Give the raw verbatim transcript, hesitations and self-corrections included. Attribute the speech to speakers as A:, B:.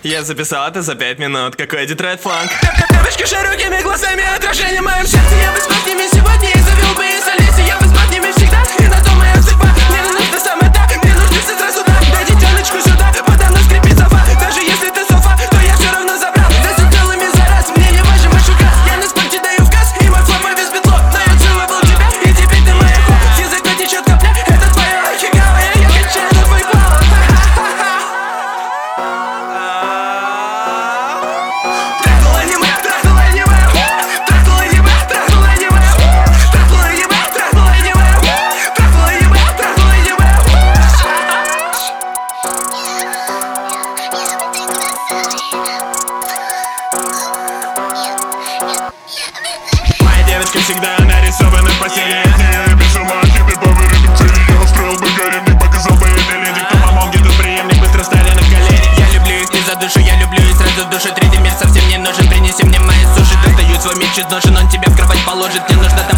A: Я записал это за пять минут. Какой Детройт фанк? Девочки широкими глазами, отражение в моем сердце. Я бы спать с ними сегодня и завел бы из Алисы. Я бы спать с ними всегда, и на то моя судьба. Мне не нужно самое так, мне нужно все сразу да. Дай детеночку сюда, подавно скрипит софа. Даже если ты софа, то я все равно забрал. За целыми за раз, мне не важен ваш указ. Я на спорте даю вказ, и мой флоп весь бедло. Но я целовал тебя, и теперь ты моя хо. С языка течет капля, это твоя ахигава. Я качаю на твой клав. Девочка всегда нарисована в постели.
B: Я без ума, тебе поверить цели. Я устроил бы гарем, не показал бы это леди.
A: Кто помог, где тут преемник, быстро стали на колени. Я люблю их не за душу, я люблю их сразу душу. Третий мир совсем не нужен, принеси мне мои суши. Достаю свой меч из ножен, он тебя в кровать положит. Не нужно там